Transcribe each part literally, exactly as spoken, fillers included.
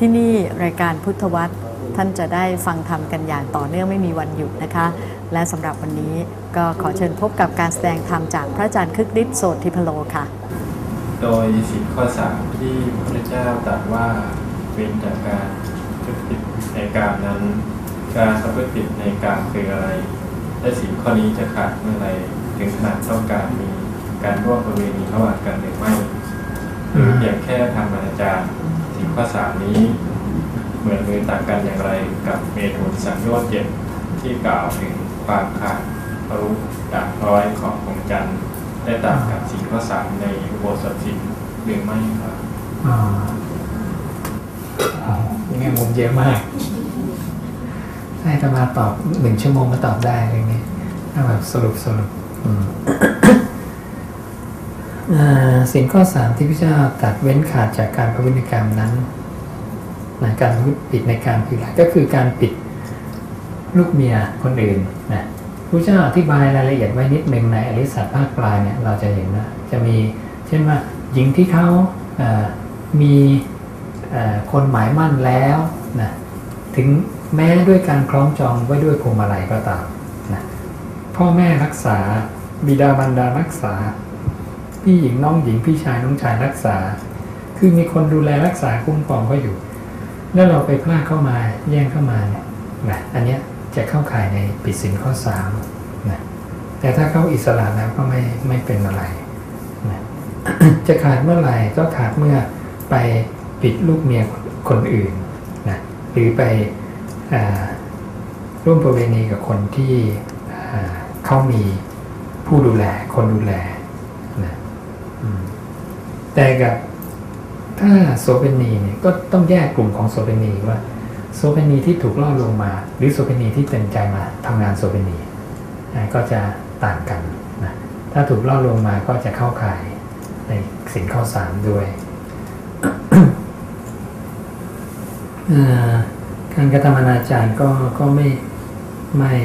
ที่นี่รายการพุทธวัตรท่านจะได้ฟังธรรมกันอย่างต่อเนื่องไม่มีวันหยุดนะคะและสำหรับวันนี้ก็ขอเชิญพบกับการแสดงธรรมจากพระอาจารย์คึกฤทธิ์โสติพโลค่ะโดยสิบข้อสามที่พระเจ้าตรัสว่าเป็นจากการประพฤติผิดในกามนั้นการประพฤติผิดในกามคืออะไรและสิบข้อนี้จะขาดเมื่อไรถึงขนาดต้องการมีการร่วมประเวณีระหว่างกันหรือไม่หรือเพียงแค่ทำอนาจารสิบข้อสามนี้เหมือนมือต่างกันอย่างไรกับเมถุนสังโยชน์เจ็ดที่กล่าวถึงความขาดรู้ด่างพร้อยของพรหมจรรย์ได้ต่างกับสี่ข้อสามในอุโบสถศีลหรือไม่ครับอ๋อยังไงมุมเยอะมากให้ธรรมาตอบหนึ่งชั่วโมงมาตอบได้อะไรเงี้ยถ้าแบบสรุปสรุปสิ่งข้อสามที่พระเจ้าตรัสเว้นขาดจากการประพฤติกรรมนั้นนะการประพฤติผิดในการคืออะไรก็คือการปิดลูกเมียคนอื่นนะพระเจ้าอธิบายรายละเอียดไว้นิดหนึ่งในอริยสัจภาคปลายเนี่ยเราจะเห็นว่าจะมีเช่นว่าหญิงที่เขามีคนหมายมั่นแล้วนะถึงแม้ด้วยการคล้องจองไว้ด้วยพวงมาลัยก็ตามนะพ่อแม่รักษาบิดาบรรดารักษาพี่หญิงน้องหญิงพี่ชายน้องชายรักษาคือมีคนดูแลรักษาคุ้มครองเขาอยู่แล้วเราไปพลาดเข้ามาแย่งเข้ามาเนี่ยนะอันเนี้ยจะเข้าข่ายในผิดศีลข้อสามนะแต่ถ้าเข้าอิสระแล้วก็ไม่ไม่เป็นอะไรนะ จะขาดเมื่อไหร่ก็ขาดเมื่อไปปิดลูกเมียคนอื่นนะหรือไปร่วมประเวณีกับคนที่เขามีผู้ดูแลคนดูแลนะแต่กับถ้าโสเภณีเนี่ยก็ต้องแยกกลุ่มของโสเภณีว่าโสเภณีที่ถูกล่อลวงมาหรือโสเภณีที่เต็มใจมาทำงานโสเภณีก็จะต่างกันนะถ้าถูกล่อลวงมาก็จะเข้าข่ายในศีลข้อสามด้วย การกระทำอนาจารก็ก็ไม่ไม่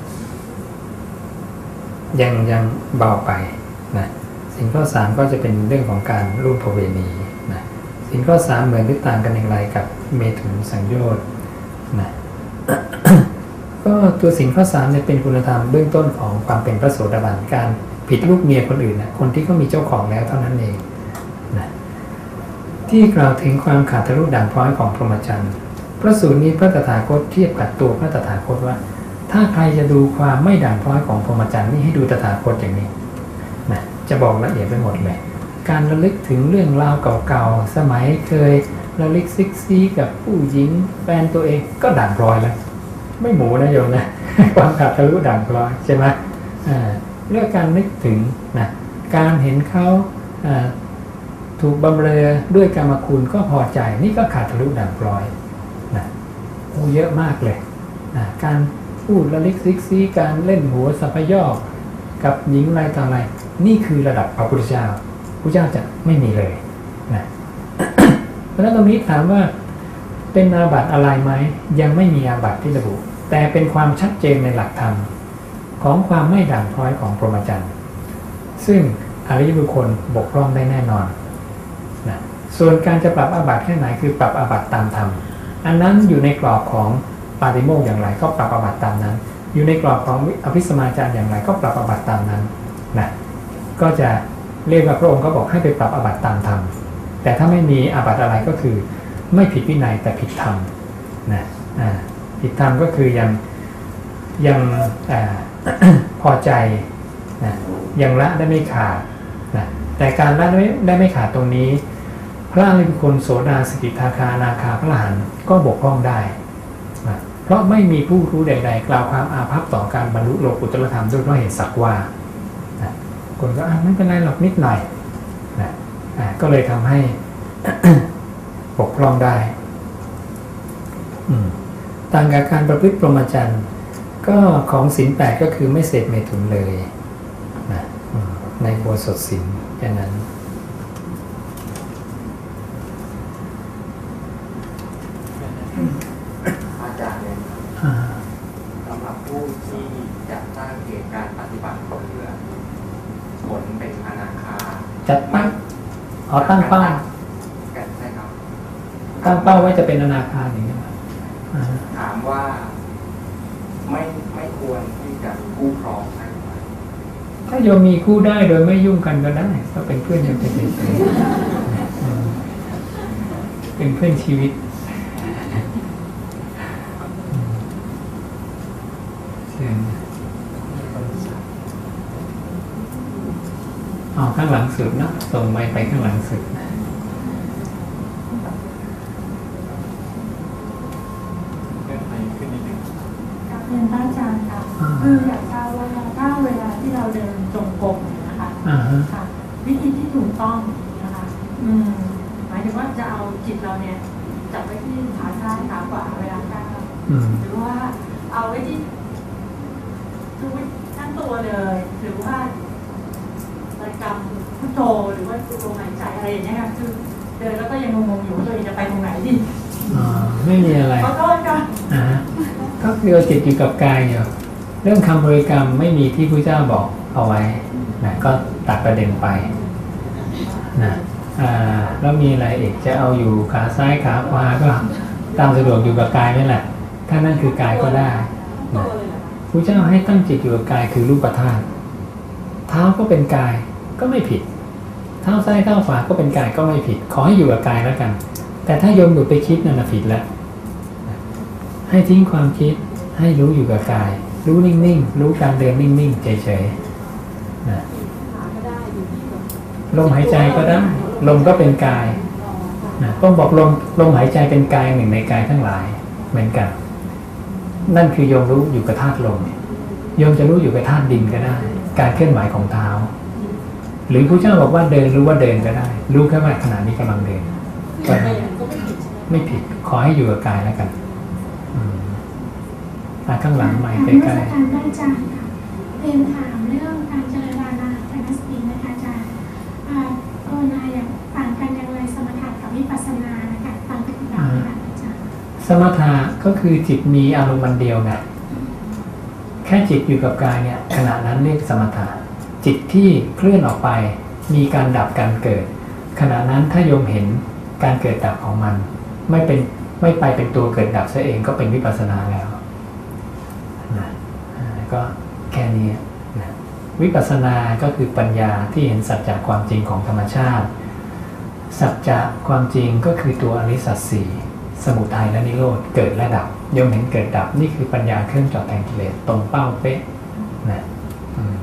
ยังยังเบาไปนะศีลข้อสามก็จะเป็นเรื่องของการร่วมประเวณีนะศีลข้อสามเหมือนหรือต่างกันอย่างไรกับเมถุนสังโยชน์นะ ก็ตัวศีลข้อสามเนี่ยเป็นคุณธรรมเบื้องต้นของความเป็นพระโสดาบันการผิดลูกเมียคนอื่นนะคนที่เขามีเจ้าของแล้วเท่านั้นเองนะที่กล่าวถึงความขาดทะลุด่างพร้อยของพรหมจรรย์พระสูตรนี้พระตถาคตเทียบกับตัวพระตถาคตว่าถ้าใครจะดูความไม่ด่างพร้อยของพรหมจรรย์นี่ให้ดูตถาคตอย่างนี้นะจะบอกละเอียดไปหมดเลยการระลึกถึงเรื่องราวเก่าๆสมัยเคยระลึกซิกซีกับผู้หญิงแฟนตัวเองก็ด่างพร้อยแล้วไม่หมูนะโยมนะความขาดทะลุด่างพร้อยใช่ไหมเรื่องการนึกถึงนะการเห็นเขาถูกบำเรอด้วยกรรมคุณก็พอใจนี่ก็ขาดทะลุด่างพร้อยนะโอ้เยอะมากเลยนะการพูดระลึกซิกซีการเล่นหัวสัพยอกกับหญิงอะไรต่ออะไรนี่คือระดับพระพุทธเจ้าพระเจ้าจะไม่มีเลยนะ เพราะฉะนั้นตรงนี้ถามว่าเป็นอาบัติอะไรไหมยังไม่มีอาบัติที่ระบุแต่เป็นความชัดเจนในหลักธรรมของความไม่ด่างพร้อยของพรหมจรรย์ซึ่งอริยบุคคลบกพร่องได้แน่นอนนะส่วนการจะปรับอาบัติแค่ไหนคือปรับอาบัติตามธรรมอันนั้นอยู่ในกรอบของปาติโมกข์อย่างไรก็ปรับอาบัติตามนั้นอยู่ในกรอบของอภิสมาจารอย่างไรก็ปรับอาบัติตามนั้นนะก็จะเรียกว่าพระองค์ก็บอกให้ไปปรับอาบัติตามธรรมแต่ถ้าไม่มีอาบัติอะไรก็คือไม่ผิดวินัยแต่ผิดธรรมนะผิดธรรมก็คือยังยังอ พอใจนะยังละได้ไม่ขาดนะแต่การละได้ได้ไม่ขาดตรงนี้พระอริยบุคคลโสดาสกิทาคาอนาคาพระอรหันต์ก็บกพร่องได้นะเพราะไม่มีผู้รู้ใดๆกล่าวความอาภัพต่อการบรรลุโลกุตตรธรรมด้วยเพราะเหตุสักว่านะคนก็ไม่เป็นไรหรอกนิดหน่อยนะก็เลยทำให้ บกพร่องได้ต่างกับการประพฤติพรหมจรรย์ก็ของศีลแปดก็คือไม่เสพเมถุนเลยนะในโบสถศีลอย่างนั้นอาจารย์เนี่ยสำหรับผู้ที่จัดตั้งเหตุการปฏิบัติเพื่อผลเป็นอนาคาจัดตั้งอ๋อตั้งเป้าใช่ครับตั้งเป้าไว้จะเป็นอนาคาอย่างนี้ไหมถามว่าไม่ไม่ควรที่จะมีคู่ครองใช่ไหมถ้าโยมมีคู่ได้โดยไม่ยุ่งกันก็ได้ก็เป็นเพื่อนกันไปเฉยๆเป็นเพื่อนชีวิตเชิญอ๋อข้างหลังสุดนะส่งไปไปข้างหลังสุดนะเลื่อนไปขึ้นนิดนึงกับเรียนพระอาจารย์ค่ะคืออยากทราบว่าถ้าเวลาที่เราเดินจงกรมนะคะอ่าฮะค่ะวิธีที่ถูกต้องนะคะอืมหมายถึงว่าจะเอาจิตเราเนี่ยจับไว้ที่ขาซ้ายขาขวาเวลาก้าวอืมหรือว่าเอาไว้ที่คือไว้ทั้งตัวเลยหรือว่าบริกรรมพุทโธหรือว่าดูลมหายใจอะไรอย่างเงี้ยค่ะคือเดินแล้วก็ยังงงๆอยู่ว่าตัวเองจะไปตรงไหนดีอ่าไม่มีอะไรขอโทษค่ะอ่าฮะก็คือเอาจิตอยู่กับกายอยู่เรื่องคำบริกรรมไม่มีที่พระเจ้าบอกเอาไว้นะก็ตัดประเด็นไปนะอ่าแล้วมีอะไรอีกจะเอาอยู่ขาซ้ายขาขวาก็ตามสะดวกอยู่กับกายนี่แหละถ้านั่นคือกายก็ได้นะพระเจ้าให้ตั้งจิตอยู่กับกายคือรูปธาตุเท้าก็เป็นกายก็ไม่ผิดเท้าซ้ายเท้าขวาก็เป็นกายก็ไม่ผิดขอให้อยู่กับกายแล้วกันแต่ถ้าโยมหลุดไปคิดนั่นนะผิดแล้วให้ทิ้งความคิดให้รู้อยู่กับกายรู้นิ่งๆรู้การเดินนิ่งๆเฉยๆนะลมหายใจก็ได้ลมก็เป็นกายนะต้องบอกลมลมหายใจเป็นกายหนึ่งในกายทั้งหลายเหมือนกันนั่นคือโยมรู้อยู่กับธาตุลมโยมจะรู้อยู่กับธาตุดินก็ได้การเคลื่อนไหวของเท้าหรือพระเจ้าบอกว่าเดินรู้ว่าเดินก็ได้รู้แค่ว่าขณะนี้กำลังเดินก็ได้ไม่ผิดขอให้อยู่กับกายแล้วกันอืมอ่ะข้างหลังใหม่ใกล้ๆการพระอาจารย์ค่ะเรียนถามเรื่องการเจริญอานาปานสตินะคะอาจารย์ภาวนาอย่างต่างกันอย่างไรสมถะกับวิปัสสนานะคะตามปฏิบัติค่ะอาจารย์สมถะก็คือจิตมีอารมณ์มันเดียวไงแค่จิตอยู่กับกายเนี่ยขณะนั้นเรียกสมถะจิตที่เคลื่อนออกไปมีการดับการเกิดขณะนั้นถ้าโยมเห็นการเกิดดับของมันไม่เป็นไม่ไปเป็นตัวเกิดดับซะเองก็เป็นวิปัสสนาแล้วนะก็แค่นี้นะวิปัสสนาก็คือปัญญาที่เห็นสัจจะความจริงของธรรมชาติสัจจะความจริงก็คือตัวอริยสัจสี่สมุทัยและนิโรธเกิดและดับโยมเห็นเกิดดับนี่คือปัญญาเครื่องเจาะแทงกิเลสตรงเป้าเป๊ะนะอืม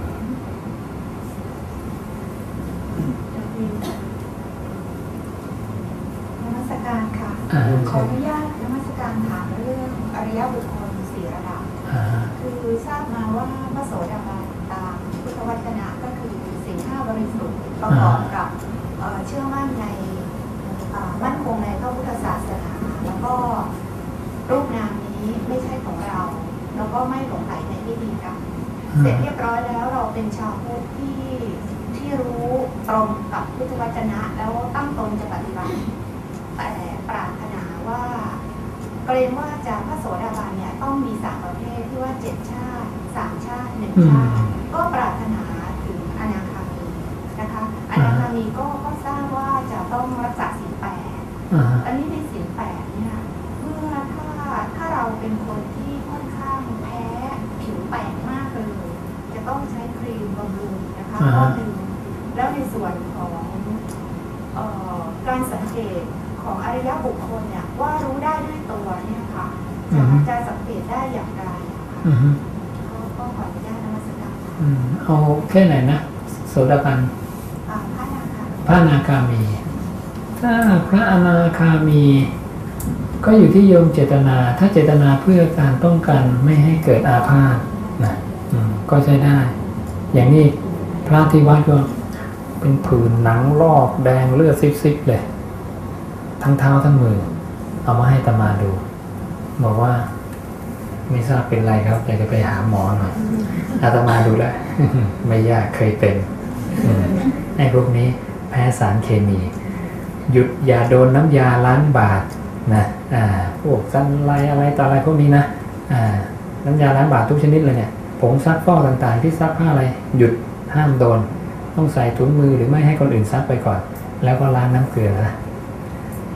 นมัสการค่ะอ่าขออนุญาตนมัสการถามเรื่องอริยบุคคลสี่ระดับอ่าคือทราบมาว่าพระโสดาบันตามพุทธวจนะก็คือศีลห้าบริสุทธิ์ประกอบกับเอ่อเชื่อมั่นในเอ่อมั่นคงในพระพุทธศาสนาแล้วก็รูปนามนี้ไม่ใช่ของเรา แล้วก็ไม่หลงไหลในพิธีกรรมเสร็จเรียบร้อยแล้วเราเป็นชาวพุทธที่ที่รู้ตรงกับพุทธวจนะแล้วตั้งตนจะปฏิบัติแต่ปรารถนาว่าเกรงว่าจะพระโสดาบันเนี่ยต้องมีสามประเภทที่ว่าเจ็ดชาติสามชาติหนึ่งชาติก็ปรารถนาถึงอนาคามีนะคะอนาคามีก็ก็ทราบว่าจะต้องรักษาศีลแปดอ่าอันนี้ในศีลแปดเนี่ยเมื่อถ้าถ้าเราเป็นคนที่ค่อนข้างแพ้ผิวแปลกมากเลยจะต้องใช้ครีมบำรุงนะคะข้อหนึ่งแล้วในส่วนของเอ่อการสังเกตของอริยบุคคลเนี่ยว่ารู้ได้ด้วยตัวเนี่ยค่ะจะจะสังเกตได้อย่างไรนะคะอืมก็ก็ขออนุญาตนมัสการค่ะอืมเอาแค่ไหนนะโสดาบันอ่าพระนาคาพระอนาคามี ถ้าพระอนาคามี ก็อยู่ที่โยมเจตนา ถ้าเจตนาเพื่อการป้องกันไม่ให้เกิดอาพาธนะอืมก็ใช้ได้ อย่างนี้พระที่วัดก็เป็นผื่นหนังลอกแดงเลือดซิบๆเลย ทั้งเท้าทั้งมือ เอามาให้อาตมาดู บอกว่า ไม่ทราบเป็นไรครับอยากจะไปหาหมอหน่อยอาตมาดูแล้ว ไม่ยากเคยเป็นอืมไอ้พวกนี้แพ้สารเคมี หยุดอย่าโดนน้ำยาล้างบาดนะอ่าพวกซันไลอะไรต่ออะไรพวกนี้นะอ่าน้ำยาล้างบาดทุกชนิดเลยเนี่ยผงซักฟอกต่างๆที่ซักผ้าอะไรหยุดห้ามโดนต้องใส่ถุงมือหรือไม่ให้คนอื่นซักไปก่อน แล้วก็ล้างน้ำเกลือนะ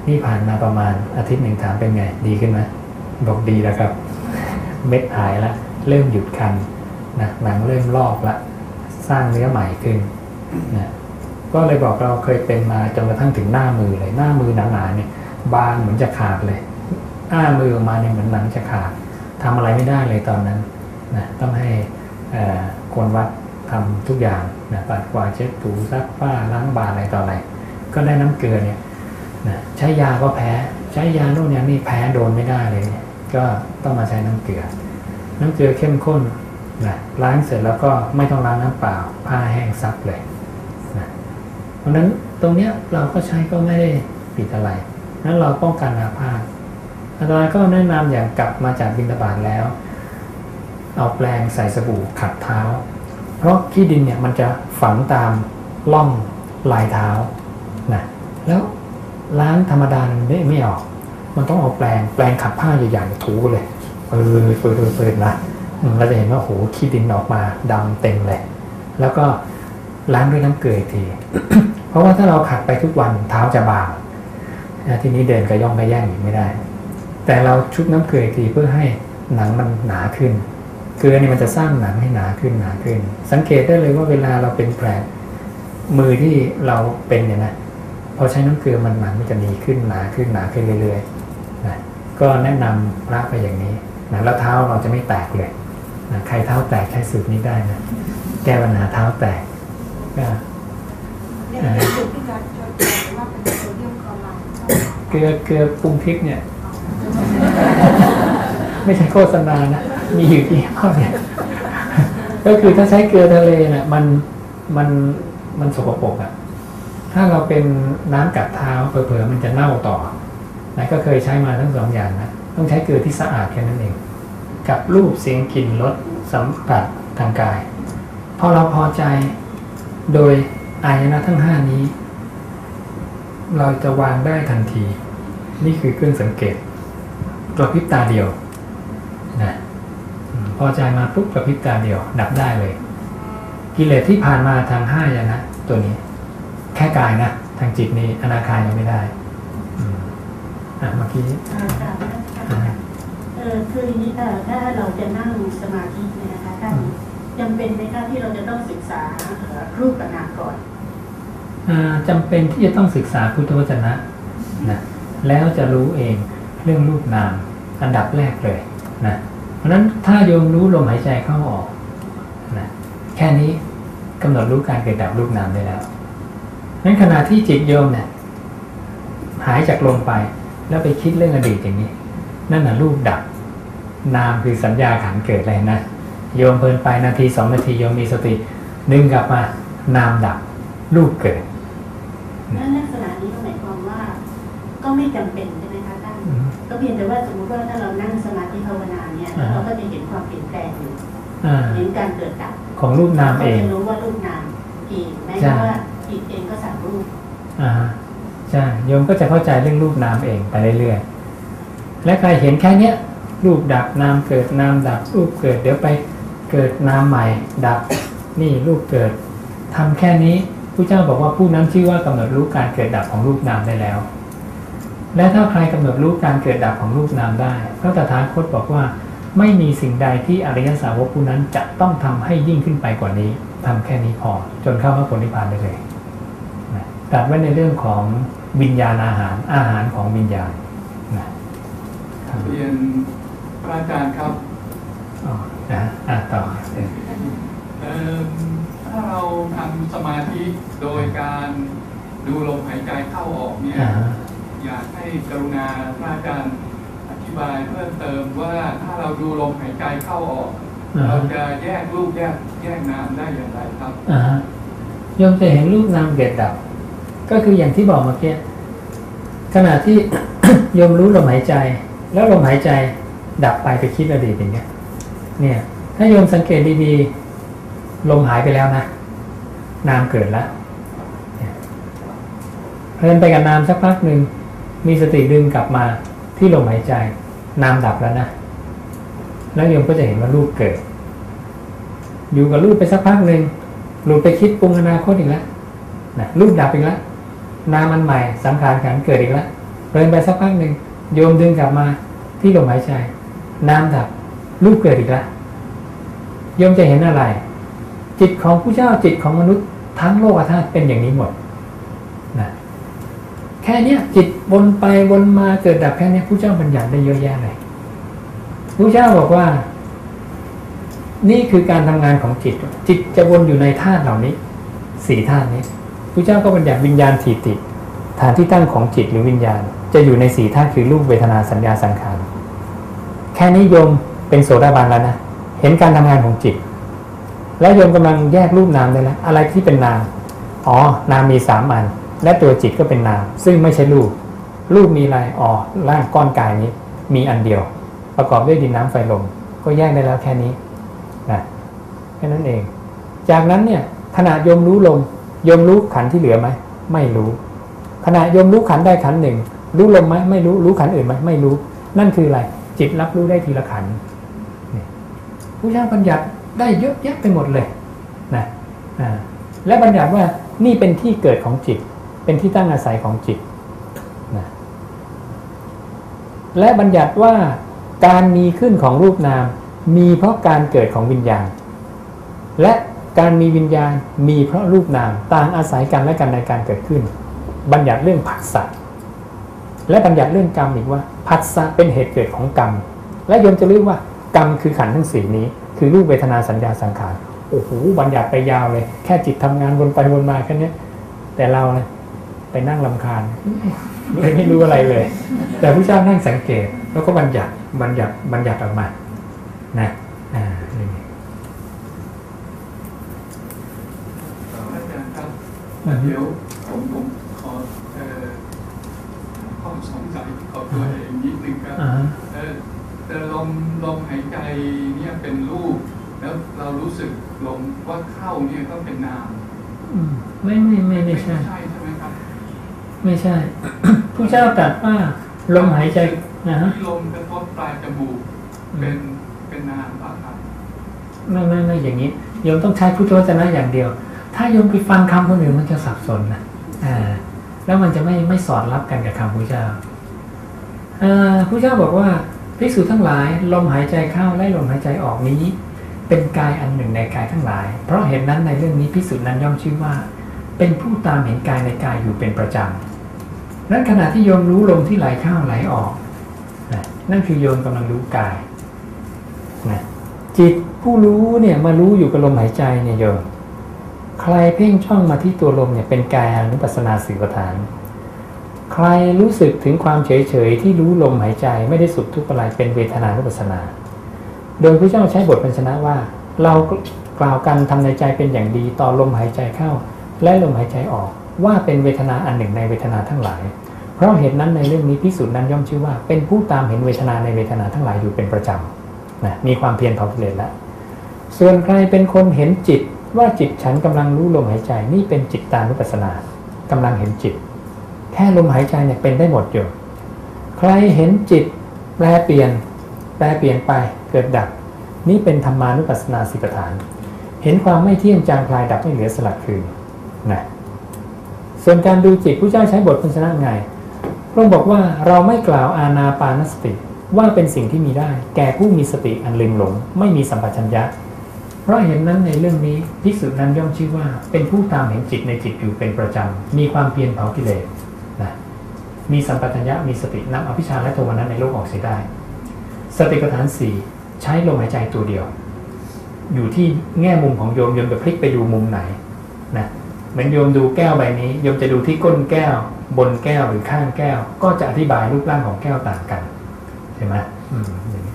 นี่ผ่านมาประมาณอาทิตย์หนึ่งถามเป็นไงดีขึ้นไหมบอกดีแล้วครับ เม็ดหายแล้วเริ่มหยุดคันนะหนังเริ่มลอกละสร้างเนื้อใหม่ขึ้นนะก็เลยบอกเราเคยเป็นมาจนกระทั่งถึงหน้ามือเลยหน้ามือหนาๆเนี่ยบางเหมือนจะขาดเลยอ้ามือออกมาเนี่ยเหมือนหนังจะขาดทำอะไรไม่ได้เลยตอนนั้นนะต้องให้คนวัดทำทุกอย่างนะปัดกวาดเช็ดถูซักผ้าล้างบาตรอะไรต่ออะไรก็ได้น้ำเกลือเนี่ยนะใช้ยาก็แพ้ใช้ยาโน่นนี่นี่แพ้โดนไม่ได้เลยเนี่ยก็ต้องมาใช้น้ำเกลือน้ำเกลือเข้มข้นนะล้างเสร็จแล้วก็ไม่ต้องล้างน้ำเปล่าผ้าแห้งซับเลยนะเพราะนั้นตรงเนี้ยเราก็ใช้ก็ไม่ได้ผิดอะไรนั้นเราป้องกันอาพาธอาจารย์ก็แนะนำอย่างกลับมาจากบิณฑบาตแล้วเอาแปรงใส่สบู่ขัดเท้าเพราะขี้ดินเนี่ยมันจะฝังตามล่องลายเท้านะแล้วล้างธรรมดามันไม่ไม่ออกมันต้องเอาแปรงแปรงขัดผ้าใหญ่ๆถูเลยเออเปิดเปิดนะเราจะเห็นว่าโหขี้ดินออกมาดำเต็มเลยแล้วก็ล้างด้วยน้ำเกลืออีกที เพราะว่าถ้าเราขัดไปทุกวันเท้าจะบางทีนี้เดินกระย่องกระแย่งอีกไม่ได้แต่เราชุบน้ำเกลืออีกทีเพื่อให้หนังมันหนาขึ้นเกลือนี่มันจะสร้างหนังให้หนาขึ้นหนาขึ้นสังเกตได้เลยว่าเวลาเราเป็นแผลมือที่เราเป็นเนี่ยนะพอใช้น้ำเกลือมันหนังมันจะมีขึ้นหนาขึ้นหนาขึ้นเรื่อยๆนะก็แนะนำพระไปอย่างนี้นะแล้วเท้าเราจะไม่แตกเลยนะใครเท้าแตกใช้สูตรนี้ได้นะแก้ปัญหาเท้าแตกก็เกลือเกลือปรุงพริกเนี่ยไม่ใช่โฆษณานะมีอยู่ที่ห้อเนี่ยก็คือถ้าใช้เกลือทะเลเนี่ยมันมันมันสกปรกอ่ะถ้าเราเป็นน้ำกัดเท้าเผลอๆมันจะเน่าต่อนะก็เคยใช้มาทั้งสองอย่างนะต้องใช้เกลือที่สะอาดแค่นั้นเองกับรูปเสียงกลิ่นรสสัมผัสทางกายพอเราพอใจโดยอายนะทั้งห้านี้เราจะวางได้ทันทีนี่คือเครื่องสังเกตกระพริบตาเดียวนะพอใจมาปุ๊บกระพริบตาเดียวดับได้เลยกิเลสที่ผ่านมาทางห้ายนะตัวนี้แค่กายนะทางจิตนี้อนาคายังไม่ได้อ่ะเมื่อกี้เออคืออย่างนี้ถ้าเราจะนั่งสมาธิเนี่ยนะคะท่านจำเป็นไหมคะที่เราจะต้องศึกษารูปกับนามก่อนจำเป็นที่จะต้องศึกษาพุทธวจนะนะแล้วจะรู้เองเรื่องรูปนามอันดับแรกเลยนะเพราะฉะนั้นถ้าโยมรู้ลมหายใจเข้าออกนะแค่นี้กำหนดรู้การเกิดดับรูปนามได้แล้วนั้นขณะที่จิตโยมเนี่ยหายจากลมไปแล้วไปคิดเรื่องอดีตอย่างนี้นั่นน่ะรูปดับนามคือสัญญาขันเกิดอะไรนะโยมเพลินไปนาทีสองนาทีโยมมีสติดึงกลับมานามดับรูปเกิดนั่นลักษณะนี้ก็หมายความว่าก็ไม่จำเป็นใช่ไหมคะท่านก็เพียงแต่ว่าสมมติว่าถ้าเรานั่งสมาธิภาวนาเนี่ยเราก็จะเห็นความเปลี่ยนแปลงอยู่เห็นการเกิดดับของรูปนามเองจะรู้ว่ารูปนามเองแม้ว่าจิตเองก็สั่งรูปอ่าใช่โยมก็จะเข้าใจเรื่องรูปนามเองไปเรื่อยๆและใครเห็นแค่เนี้ยรูปดับนามเกิดนามดับรูปเกิดเดี๋ยวไปเกิดนามใหม่ดับนี่รูปเกิดทำแค่นี้ผู้เจ้าบอกว่าผู้นั้นชื่อว่ากำหนดรู้การเกิดดับของรูปนามได้แล้วและถ้าใครกำหนดรู้การเกิดดับของรูปนามได้พระตถาคตบอกว่าไม่มีสิ่งใดที่อริยสาวกผู้นั้นจะต้องทำให้ยิ่งขึ้นไปกว่านี้ทำแค่นี้พอจนเข้าพระโพธิพานได้เลยตัดไว้ในเรื่องของวิญญาณอาหารอาหารของวิญญาณนะเรียนพระอาจารย์ครับอ๋อนะอ่ะต่อเอ่อถ้าเราทำสมาธิโดยการดูลมหายใจเข้าออกเนี่ยอยากให้กรุณาพระอาจารย์อธิบายเพิ่มเติมว่าถ้าเราดูลมหายใจเข้าออกเราจะแยกรูปแยกแยกนามได้อย่างไรครับโยมจะเห็นรูปนามเกิดดับก็คืออย่างที่บอกเมื่อกี้ขณะที่ โยมรู้ลมหายใจแล้วลมหายใจดับไปไปคิดอดีตอย่างเงี้ยเนี่ยถ้าโยมสังเกตดีๆลมหายไปแล้วนะนามเกิดแล้วเพลินไปกับนามสักพักหนึ่งมีสติดึงกลับมาที่ลมหายใจนามดับแล้วนะแล้วโยมก็จะเห็นว่ารูปเกิดอยู่กับรูปไปสักพักหนึ่งหลุดไปคิดปรุงอนาคตอีกแล้วนะรูปดับอีกแล้วนามอันใหม่สังขารขันธ์เกิดอีกแล้วเดินไปสักพักหนึ่งโยมดึงกลับมาที่ลมหายใจน้ำดับรูปเกิดอีกแล้วโยมจะเห็นอะไรจิตของผู้เจ้าจิตของมนุษย์ทั้งโลกธาตุเป็นอย่างนี้หมดนะแค่เนี้ยจิตวนไปวนมาเกิดดับแค่นี้ผู้เจ้าบัญญัติได้เยอะแยะเลยผู้เจ้าบอกว่านี่คือการทำงานของจิตจิตจะวนอยู่ในธาตุเหล่านี้สี่ธาตุนี้ผู้เจ้าก็บัญญัติวิญญาณถีติฐานที่ตั้งของจิตหรือวิญญาณจะอยู่ในสี่ธาตุคือรูปเวทนาสัญญาสังขารแค่นี้โยมเป็นโสดาบันแล้วนะเห็นการทำงานของจิตแล้วโยมกำลังแยกรูปนามได้แล้วอะไรที่เป็นนามอ๋อนามมีสามอันและตัวจิตก็เป็นนามซึ่งไม่ใช่รูปรูปมีอะไรอ๋อร่างก้อนกายนี้มีอันเดียวประกอบด้วยดินน้ำไฟลมก็แยกได้แล้วแค่นี้นะแค่นั้นเองจากนั้นเนี่ยขณะโยมรู้ลมโยมรู้ขันธ์ที่เหลือไหมไม่รู้ขณะโยมรู้ขันธ์ได้ขันธ์หนึ่งรู้ลมไหมไม่รู้รู้ขันธ์อื่นไหมไม่รู้นั่นคืออะไรจิตรับรู้ได้ทีละขันธ์ผู้เจ้าบัญญัติได้เยอะแยะไปหมดเลยนะอ่าและบัญญัติว่านี่เป็นที่เกิดของจิตเป็นที่ตั้งอาศัยของจิตนะและบัญญัติว่าการมีขึ้นของรูปนามมีเพราะการเกิดของวิญญาณและการมีวิญญาณมีเพราะรูปนามต่างอาศัยกันและกันในการเกิดขึ้นบัญญัติเรื่องผัสสะและบัญญัติเรื่องกรรมอีกว่าผัสสะเป็นเหตุเกิดของกรรมและโยมจะรู้ว่ากรรมคือขันธ์ทั้งสี่นี้คือรูปเวทนาสัญญาสังขารโอ้โหบัญญัติไปยาวเลยแค่จิตทำงานวนไปวนมาแค่นี้แต่เราเนี่ยไปนั่งรำคาญเลยไม่รู้อะไรเลยแต่พระเจ้านั่งสังเกตแล้วก็บัญญัติบัญญัติบัญญัติออกมานะอ่าอาจารย์ครับเดี๋ยวผมผมขอเอ่อข้อสงสัยขอตัวเองนิดนึงครับเอ่อแต่ลมลมหายใจเนี่ยเป็นรูปแล้วเรารู้สึกลมว่าเข้าเนี่ยก็เป็นนามไม่ไม่ไม่ไม่ใช่ใช่ใช่ไหมครับไม่ใช่ ผู้เจ้าตรัสว่าลมหายใจนะฮะลมกระทบปลายจมูกเป็นเป็นนามป่ะครับไม่ไม่ไม่อย่างนี้โยมต้องใช้พุทธวจนะอย่างเดียวถ้าโยมไปฟังคำคนอื่นมันจะสับสนนะอ่าแล้วมันจะไม่ไม่สอดรับกันกับคำพุทธเจ้าอ่าพุทธเจ้าบอกว่าภิกษุทั้งหลายลมหายใจเข้าและลมหายใจออกนี้เป็นกายอันหนึ่งในกายทั้งหลายเพราะเหตุนั้นในเรื่องนี้ภิกษุนั้นย่อมชื่อว่าเป็นผู้ตามเห็นกายในกายอยู่เป็นประจำนั้นขณะที่โยมรู้ลมที่ไหลเข้าไหลออกนะนั่นคือโยมกำลังรู้กายนะจิตผู้รู้เนี่ยมารู้อยู่กับลมหายใจเนี่ยโยมใครเพ่งช่องมาที่ตัวลมเนี่ยเป็นกายานุปัสสนาสีปฐานใครรู้สึกถึงความเฉยเฉยที่รู้ลมหายใจไม่ได้สุขทุกข์อะไรเป็นเวทนานุปัสสนาโดยพระเจ้าใช้บทพยัญชนะว่าเรากล่าวกันทำในใจเป็นอย่างดีต่อลมหายใจเข้าและลมหายใจออกว่าเป็นเวทนาอันหนึ่งในเวทนาทั้งหลายเพราะเหตุนั้นในเรื่องนี้ภิกษุนั้นย่อมชื่อว่าเป็นผู้ตามเห็นเวทนาในเวทนาทั้งหลายอยู่เป็นประจำนะมีความเพียรเผากิเลสแล้วส่วนใครเป็นคนเห็นจิตว่าจิตฉันกำลังรู้ลมหายใจนี่เป็นจิตตานุปัสสนากำลังเห็นจิตแค่ลมหายใจเนี่ยเป็นได้หมดอยู่ใครเห็นจิตแปรเปลี่ยนแปรเปลี่ยนไปเกิดดับนี่เป็นธรรมานุปัสสนาสีปฐานเห็นความไม่เที่ยงจางคลายดับไม่เหลือสลัดคืนนะส่วนการดูจิตผู้เจ้าใช้บทพยัญชนะไงพระองค์บอกว่าเราไม่กล่าวอานาปานสติว่าเป็นสิ่งที่มีได้แก่ผู้มีสติอันลืมหลงไม่มีสัมปชัญญะเพราะเห็นนั้นในเรื่องนี้ภิกษุนั้นย่อมชื่อว่าเป็นผู้ตามเห็นจิตในจิตอยู่เป็นประจำมีความเพียรเผากิเลสนะมีสัมปชัญญะมีสตินำอภิชฌาและโทมนัสในโลกออกเสียได้สติปัฏฐานสี่ใช้ลมหายใจตัวเดียวอยู่ที่แง่มุมของโยมโยมจะพลิกไปดูมุมไหนนะเหมือนโยมดูแก้วใบนี้โยมจะดูที่ก้นแก้วบนแก้วหรือข้างแก้วก็จะอธิบายรูปร่างของแก้วต่างกันใช่ไหมอืม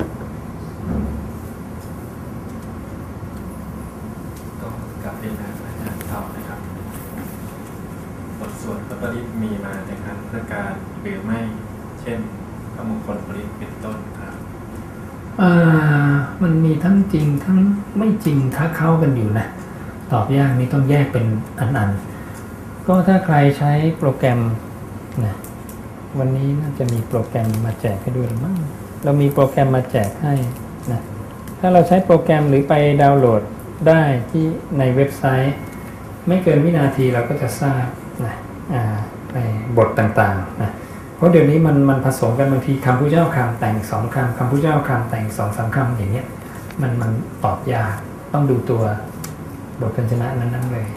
ก็กลับเรียนนะอาจารย์ตอบนะครับบทสวดพระปริตมีมาในครั้งพุทธกาลหรือไม่เช่นพระมงคลปริตเป็นต้นครับอ่ามันมีทั้งจริงทั้งไม่จริงถ้าเข้ากันอยู่นะตอบยากนี่ต้องแยกเป็นอันๆก็ถ้าใครใช้โปรแกรมนะวันนี้น่าจะมีโปรแกรมมาแจกให้ด้วยหรือมั้งเรามีโปรแกรมมาแจกให้นะถ้าเราใช้โปรแกรมหรือไปดาวน์โหลดได้ที่ในเว็บไซต์ไม่เกินวินาทีเราก็จะทราบนะอ่าในบทต่างๆนะเพราะเดี๋ยวนี้มันมันผสมกันบางทีคำพุทธเจ้าคำแต่งสองคำคำพุทธเจ้าคำแต่งสองสามคำอย่างเงี้ยมันมันตอบยากต้องดูตัวบทพยัญชนะนั้นๆเลย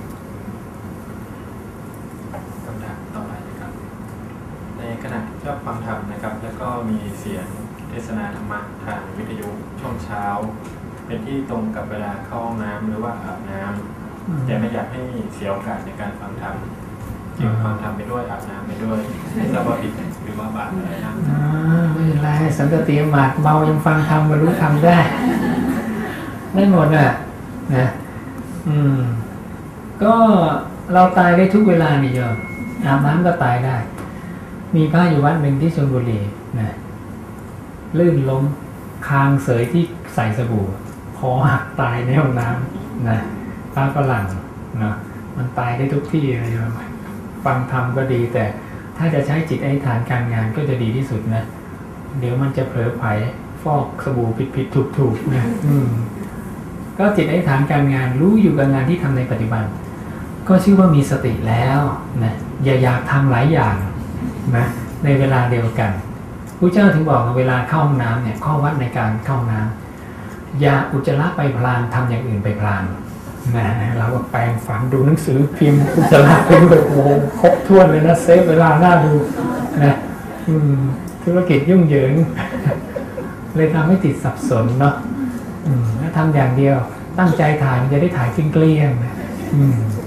คำถามต่อไปนะครับในขณะที่ชอบฟังธรรมนะครับแล้วก็มีเสียงเทศนาธรรมะทางวิทยุช่วงเช้าเป็นที่ตรงกับเวลาเข้าห้องน้ำหรือว่าอาบน้ำแต่ไม่อยากให้เสียโอกาสในการฟังธรรมจึงฟังธรรมไปด้วยอาบน้ำไปด้วยไม่ทราบว่าผิดหรือว่าบาปอะไรนะไม่เป็นไรสันตติหมาดเมายังฟังธรรมบรรลุธรรมได้ได้หมดอ่ะนะอืมก็เราตายได้ทุกเวลานี่โยมอาบน้ำก็ตายได้มีพระอยู่วัดหนึ่งที่ชลบุรีนะลื่นล้มคางเสยที่ใส่สบู่คอหักตายในห้องน้ำนะพระฝรั่งนะมันตายได้ทุกที่เลยโยมฟังธรรมก็ดีแต่ถ้าจะใช้จิตอธิษฐานการงานก็จะดีที่สุดนะเดี๋ยวมันจะเผลอไผฟอกสบู่ผิดผิดถูกถูกนะอืมก็จิตอธิษฐานการงานรู้อยู่กับงานที่ทำในปัจจุบันก็ชื่อว่ามีสติแล้วนะอย่าอยากทำหลายอย่างนะในเวลาเดียวกันพระเจ้าถึงบอกว่าเวลาเข้าห้องน้ำเนี่ยข้อวัดในการเข้าห้องน้ำอย่าอุจจาระไปพลางทำอย่างอื่นไปพลางนะเราก็แปลงฝันดูหนังสือพิมพ์อุจจาระไปด้วยโอ้ครบถ้วนเลยนะเซฟเวลาหน้าดูนะอืมธุรกิจยุ่งเหยิงเลยทำให้ติดสับสนเนาะอืมถ้าทำอย่างเดียวตั้งใจถ่ายมันจะได้ถ่ายเกลี้ยงๆนะอืม